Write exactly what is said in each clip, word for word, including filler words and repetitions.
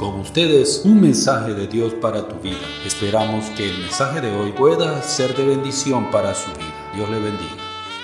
Con ustedes, un mensaje de Dios para tu vida. Esperamos que el mensaje de hoy pueda ser de bendición para su vida. Dios le bendiga.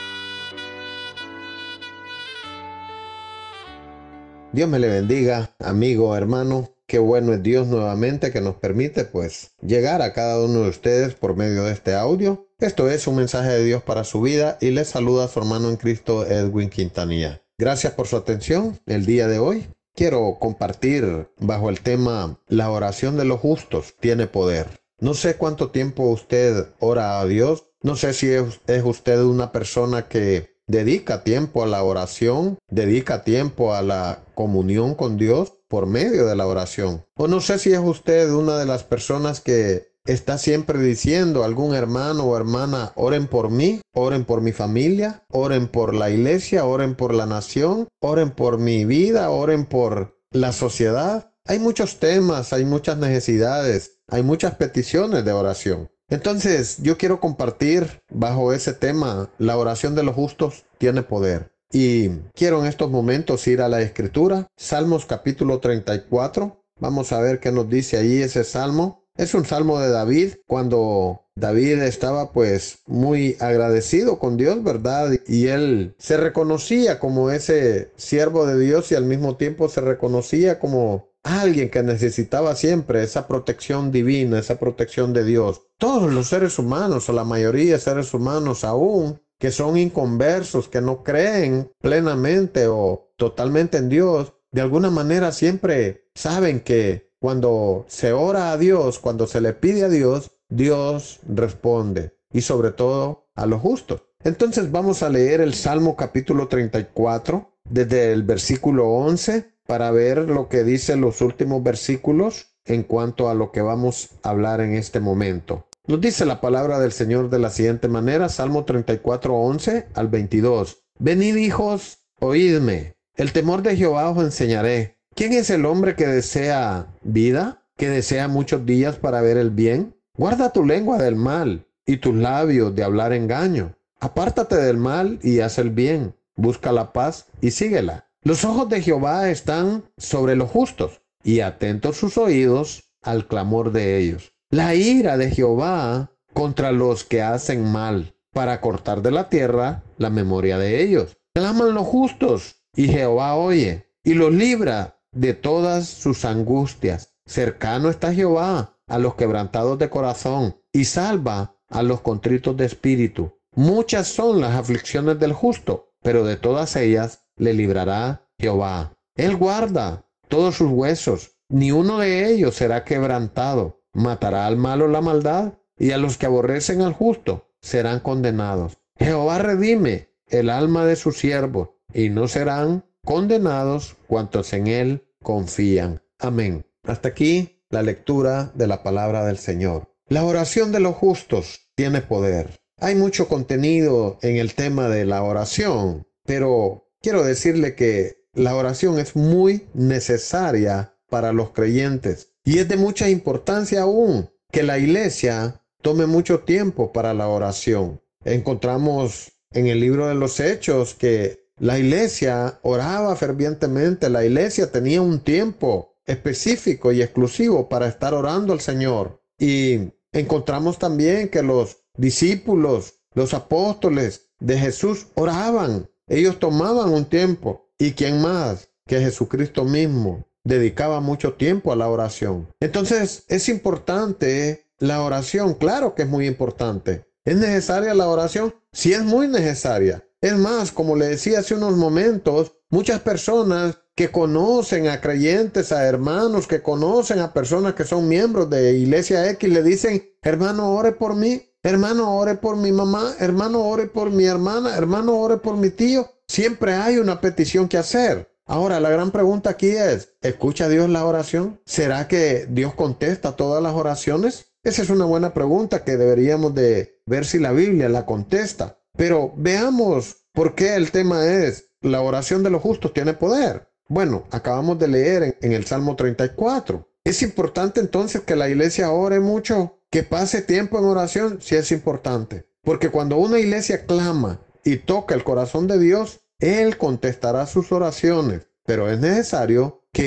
Dios me le bendiga, amigo, hermano. Qué bueno es Dios nuevamente que nos permite pues llegar a cada uno de ustedes por medio de este audio. Esto es un mensaje de Dios para su vida y les saluda su hermano en Cristo, Edwin Quintanilla. Gracias por su atención el día de hoy. Quiero compartir bajo el tema la oración de los justos tiene poder. No sé cuánto tiempo usted ora a Dios. No sé si es, es usted una persona que dedica tiempo a la oración, dedica tiempo a la comunión con Dios por medio de la oración. O no sé si es usted una de las personas que está siempre diciendo a algún hermano o hermana, oren por mí, oren por mi familia, oren por la iglesia, oren por la nación, oren por mi vida, oren por la sociedad. Hay muchos temas, hay muchas necesidades, hay muchas peticiones de oración. Entonces, yo quiero compartir bajo ese tema, la oración de los justos tiene poder. Y quiero en estos momentos ir a la Escritura, Salmos capítulo treinta y cuatro. Vamos a ver qué nos dice allí ese salmo. Es un salmo de David, cuando David estaba pues muy agradecido con Dios, ¿verdad? Y él se reconocía como ese siervo de Dios y al mismo tiempo se reconocía como alguien que necesitaba siempre esa protección divina, esa protección de Dios. Todos los seres humanos, o la mayoría de seres humanos aún, que son inconversos, que no creen plenamente o totalmente en Dios, de alguna manera siempre saben que cuando se ora a Dios, cuando se le pide a Dios, Dios responde, y sobre todo a los justos. Entonces vamos a leer el Salmo capítulo treinta y cuatro, desde el versículo once, para ver lo que dicen los últimos versículos en cuanto a lo que vamos a hablar en este momento. Nos dice la palabra del Señor de la siguiente manera, Salmo treinta y cuatro, once al veintidós. Venid, hijos, oídme, el temor de Jehová os enseñaré. ¿Quién es el hombre que desea vida, que desea muchos días para ver el bien? Guarda tu lengua del mal y tus labios de hablar engaño. Apártate del mal y haz el bien. Busca la paz y síguela. Los ojos de Jehová están sobre los justos y atentos sus oídos al clamor de ellos. La ira de Jehová contra los que hacen mal, para cortar de la tierra la memoria de ellos. Claman los justos y Jehová oye y los libra de todas sus angustias. Cercano está Jehová a los quebrantados de corazón y salva a los contritos de espíritu. Muchas son las aflicciones del justo, pero de todas ellas le librará Jehová. Él guarda todos sus huesos, ni uno de ellos será quebrantado. Matará al malo la maldad, y a los que aborrecen al justo serán condenados. Jehová redime el alma de sus siervos, y no serán condenados cuantos en él confían. Amén. Hasta aquí la lectura de la palabra del Señor. La oración de los justos tiene poder. Hay mucho contenido en el tema de la oración, pero quiero decirle que la oración es muy necesaria para los creyentes y es de mucha importancia aún que la iglesia tome mucho tiempo para la oración. Encontramos en el libro de los Hechos que la iglesia oraba fervientemente, la iglesia tenía un tiempo específico y exclusivo para estar orando al Señor. Y encontramos también que los discípulos, los apóstoles de Jesús oraban. Ellos tomaban un tiempo. ¿Y quién más que Jesucristo mismo dedicaba mucho tiempo a la oración? Entonces, es importante la oración. Claro que es muy importante. ¿Es necesaria la oración? Sí, es muy necesaria. Es más, como le decía hace unos momentos, muchas personas que conocen a creyentes, a hermanos, que conocen a personas que son miembros de Iglesia X, le dicen, hermano, ore por mí, hermano, ore por mi mamá, hermano, ore por mi hermana, hermano, ore por mi tío. Siempre hay una petición que hacer. Ahora, la gran pregunta aquí es, ¿escucha Dios la oración? ¿Será que Dios contesta todas las oraciones? Esa es una buena pregunta que deberíamos de ver si la Biblia la contesta. Pero veamos por qué el tema es, la oración de los justos tiene poder. Bueno, acabamos de leer en, en el Salmo treinta y cuatro. ¿Es importante entonces que la iglesia ore mucho? ¿Que pase tiempo en oración? Sí, es importante. Porque cuando una iglesia clama y toca el corazón de Dios, Él contestará sus oraciones. Pero es necesario que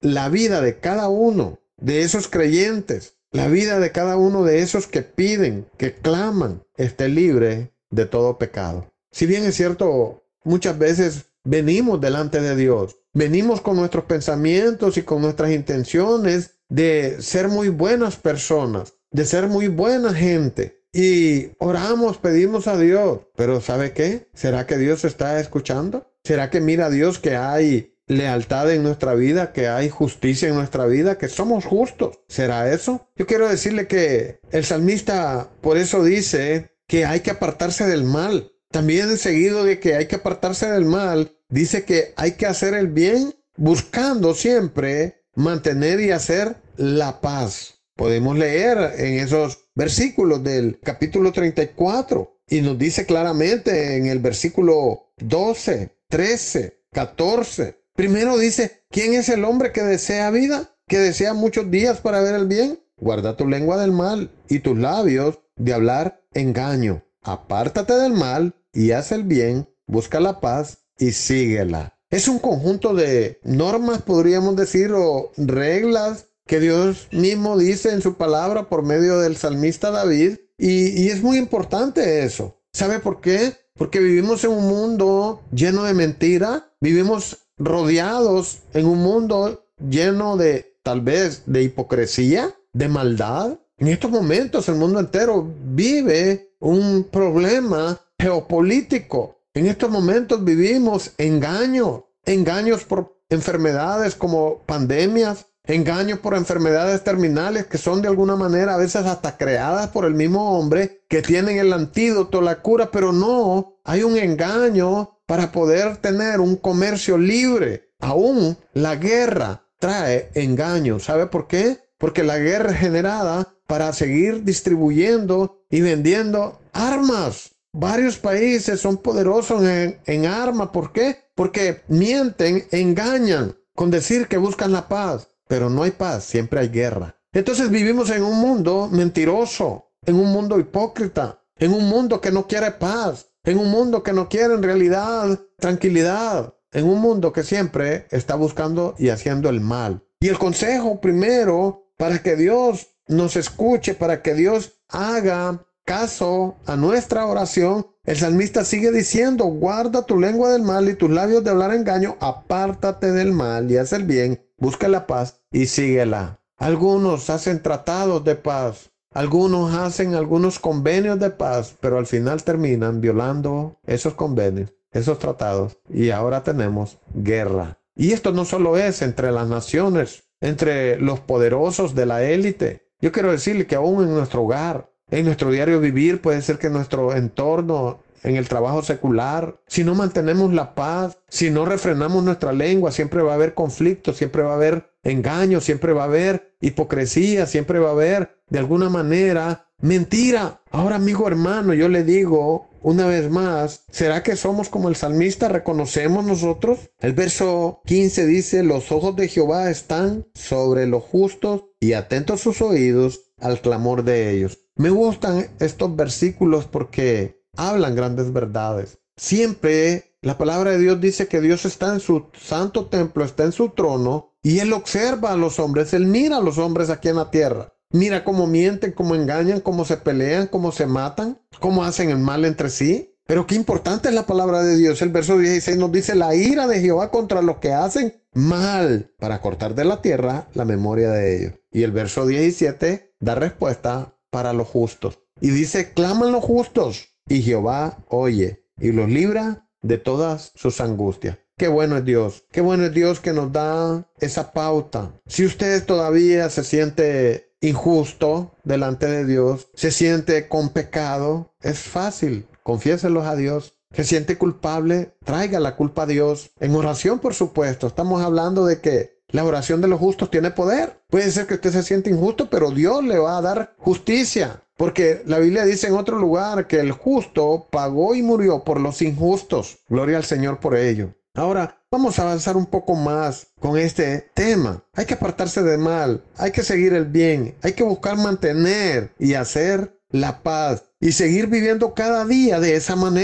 la vida de cada uno de esos creyentes, la vida de cada uno de esos que piden, que claman, esté libre de todo pecado. Si bien es cierto, muchas veces venimos delante de Dios, venimos con nuestros pensamientos y con nuestras intenciones de ser muy buenas personas, de ser muy buena gente. Y oramos, pedimos a Dios. Pero ¿sabe qué? ¿Será que Dios está escuchando? ¿Será que mira a Dios que hay lealtad en nuestra vida, que hay justicia en nuestra vida, que somos justos? ¿Será eso? Yo quiero decirle que el salmista por eso dice que hay que apartarse del mal. También seguido de que hay que apartarse del mal, dice que hay que hacer el bien buscando siempre mantener y hacer la paz. Podemos leer en esos versículos del capítulo treinta y cuatro y nos dice claramente en el versículo doce, trece, catorce. Primero dice, ¿quién es el hombre que desea vida? ¿Que desea muchos días para ver el bien? Guarda tu lengua del mal y tus labios de hablar engaño. Apártate del mal y haz el bien, busca la paz y síguela. Es un conjunto de normas, podríamos decir, o reglas que Dios mismo dice en su palabra por medio del salmista David. Y, y es muy importante eso. ¿Sabe por qué? Porque vivimos en un mundo lleno de mentira. Vivimos rodeados en un mundo lleno de, tal vez, de hipocresía, de maldad. En estos momentos el mundo entero vive un problema geopolítico. En estos momentos vivimos engaños, engaños por enfermedades como pandemias, engaños por enfermedades terminales que son de alguna manera a veces hasta creadas por el mismo hombre, que tienen el antídoto, la cura, pero no, hay un engaño para poder tener un comercio libre. Aún la guerra trae engaños. ¿Sabe por qué? Porque la guerra es generada para seguir distribuyendo y vendiendo armas. Varios países son poderosos en, en armas. ¿Por qué? Porque mienten, engañan con decir que buscan la paz. Pero no hay paz, siempre hay guerra. Entonces vivimos en un mundo mentiroso, en un mundo hipócrita, en un mundo que no quiere paz, en un mundo que no quiere en realidad tranquilidad, en un mundo que siempre está buscando y haciendo el mal. Y el consejo primero para que Dios nos escuche, para que Dios haga caso a nuestra oración, el salmista sigue diciendo, guarda tu lengua del mal y tus labios de hablar engaño, apártate del mal y haz el bien, busca la paz y síguela. Algunos hacen tratados de paz, algunos hacen algunos convenios de paz, pero al final terminan violando esos convenios, esos tratados, y ahora tenemos guerra. Y esto no solo es entre las naciones, entre los poderosos de la élite. Yo quiero decirle que aún en nuestro hogar, en nuestro diario vivir, puede ser que en nuestro entorno, en el trabajo secular, si no mantenemos la paz, si no refrenamos nuestra lengua, siempre va a haber conflicto, siempre va a haber engaño, siempre va a haber hipocresía, siempre va a haber, de alguna manera, mentira. Ahora, amigo hermano, yo le digo una vez más, ¿será que somos como el salmista? ¿Reconocemos nosotros? El verso quince dice, los ojos de Jehová están sobre los justos y atentos sus oídos al clamor de ellos. Me gustan estos versículos porque hablan grandes verdades. Siempre la palabra de Dios dice que Dios está en su santo templo, está en su trono, y Él observa a los hombres, Él mira a los hombres aquí en la tierra. Mira cómo mienten, cómo engañan, cómo se pelean, cómo se matan, cómo hacen el mal entre sí. Pero qué importante es la palabra de Dios. El verso dieciséis nos dice, la ira de Jehová contra los que hacen mal, para cortar de la tierra la memoria de ellos. Y el verso diecisiete da respuesta para los justos. Y dice, claman los justos, y Jehová oye, y los libra de todas sus angustias. Qué bueno es Dios, qué bueno es Dios que nos da esa pauta. Si usted todavía se siente injusto delante de Dios, se siente con pecado, es fácil, confiéselos a Dios. Se siente culpable, traiga la culpa a Dios. En oración, por supuesto, estamos hablando de que la oración de los justos tiene poder. Puede ser que usted se siente injusto, pero Dios le va a dar justicia. Porque la Biblia dice en otro lugar que el justo pagó y murió por los injustos. Gloria al Señor por ello. Ahora, vamos a avanzar un poco más con este tema. Hay que apartarse del mal, hay que seguir el bien, hay que buscar mantener y hacer la paz y seguir viviendo cada día de esa manera.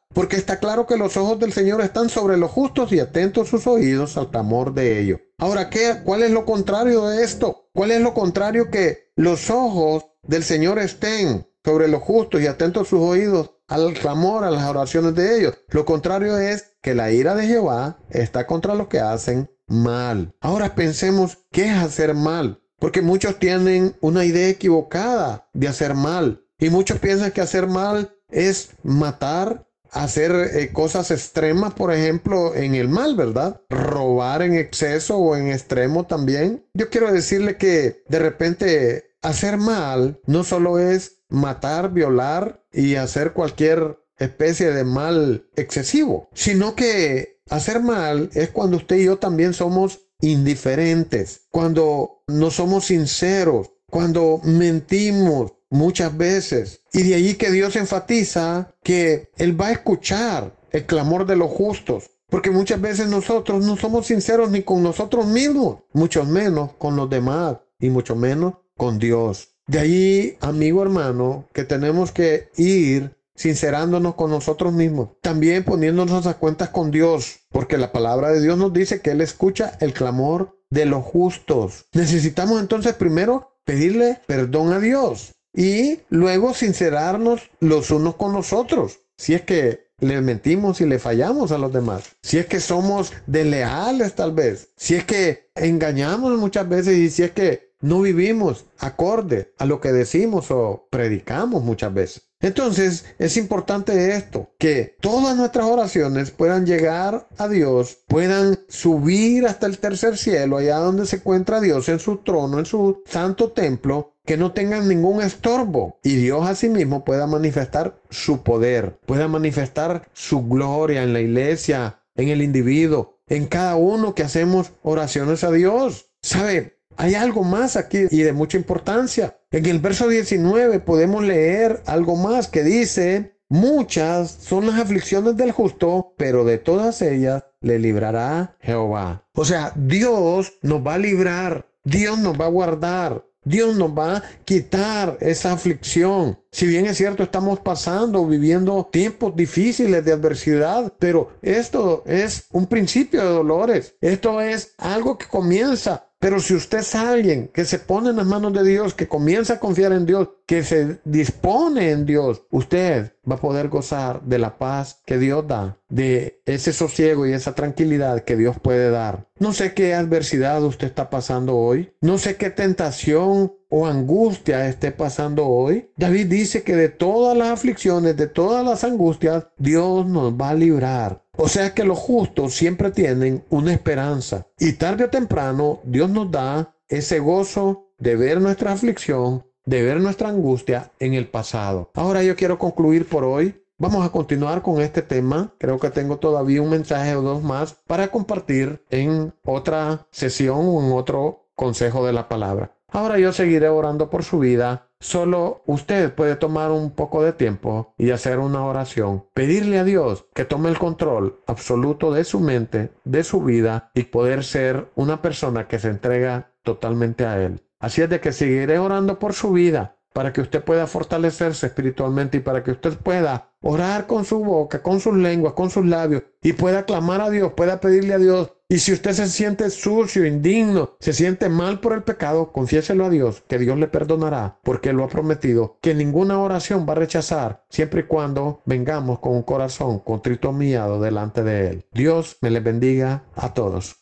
porque está claro que los ojos del Señor están sobre los justos y atentos sus oídos al clamor de ellos. Ahora, ¿qué? ¿Cuál es lo contrario de esto? ¿Cuál es lo contrario? Que los ojos del Señor estén sobre los justos y atentos sus oídos al clamor, a las oraciones de ellos. Lo contrario es que la ira de Jehová está contra los que hacen mal. Ahora pensemos, ¿qué es hacer mal? Porque muchos tienen una idea equivocada de hacer mal. Y muchos piensan que hacer mal es matar, hacer eh, cosas extremas, por ejemplo, en el mal, ¿verdad? Robar en exceso o en extremo también. Yo quiero decirle que de repente hacer mal no solo es matar, violar y hacer cualquier especie de mal excesivo, sino que hacer mal es cuando usted y yo también somos indiferentes, cuando no somos sinceros, cuando mentimos muchas veces. Y de allí que Dios enfatiza que Él va a escuchar el clamor de los justos, porque muchas veces nosotros no somos sinceros ni con nosotros mismos, mucho menos con los demás y mucho menos con Dios. De ahí, amigo hermano, que tenemos que ir sincerándonos con nosotros mismos, también poniéndonos a cuentas con Dios, porque la palabra de Dios nos dice que Él escucha el clamor de los justos. Necesitamos entonces primero pedirle perdón a Dios y luego sincerarnos los unos con los otros, si es que le mentimos y le fallamos a los demás, si es que somos desleales tal vez, si es que engañamos muchas veces y si es que no vivimos acorde a lo que decimos o predicamos muchas veces. Entonces es importante esto, que todas nuestras oraciones puedan llegar a Dios, puedan subir hasta el tercer cielo, allá donde se encuentra Dios en su trono, en su santo templo, que no tengan ningún estorbo. Y Dios asimismo pueda manifestar su poder, pueda manifestar su gloria en la iglesia, en el individuo, en cada uno que hacemos oraciones a Dios. ¿Sabe? Hay algo más aquí y de mucha importancia. En el verso diecinueve podemos leer algo más que dice: muchas son las aflicciones del justo, pero de todas ellas le librará Jehová. O sea, Dios nos va a librar, Dios nos va a guardar, Dios nos va a quitar esa aflicción. Si bien es cierto, estamos pasando, viviendo tiempos difíciles de adversidad, pero esto es un principio de dolores. Esto es algo que comienza. Pero si usted es alguien que se pone en las manos de Dios, que comienza a confiar en Dios, que se dispone en Dios, usted va a poder gozar de la paz que Dios da, de ese sosiego y esa tranquilidad que Dios puede dar. No sé qué adversidad usted está pasando hoy. No sé qué tentación o angustia esté pasando hoy. David dice que de todas las aflicciones, de todas las angustias, Dios nos va a librar. O sea que los justos siempre tienen una esperanza. Y tarde o temprano, Dios nos da ese gozo de ver nuestra aflicción, de ver nuestra angustia en el pasado. Ahora yo quiero concluir por hoy. Vamos a continuar con este tema. Creo que tengo todavía un mensaje o dos más para compartir en otra sesión o en otro consejo de la palabra. Ahora yo seguiré orando por su vida. Solo usted puede tomar un poco de tiempo y hacer una oración. Pedirle a Dios que tome el control absoluto de su mente, de su vida y poder ser una persona que se entrega totalmente a Él. Así es de que seguiré orando por su vida para que usted pueda fortalecerse espiritualmente y para que usted pueda orar con su boca, con sus lenguas, con sus labios y pueda clamar a Dios, pueda pedirle a Dios. Y si usted se siente sucio, indigno, se siente mal por el pecado, confiéselo a Dios, que Dios le perdonará, porque Él lo ha prometido, que ninguna oración va a rechazar, siempre y cuando vengamos con un corazón contrito humillado delante de Él. Dios me les bendiga a todos.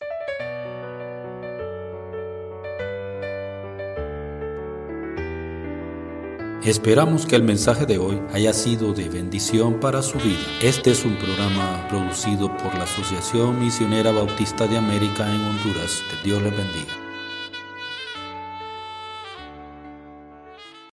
Esperamos que el mensaje de hoy haya sido de bendición para su vida. Este es un programa producido por la Asociación Misionera Bautista de América en Honduras. Que Dios les bendiga.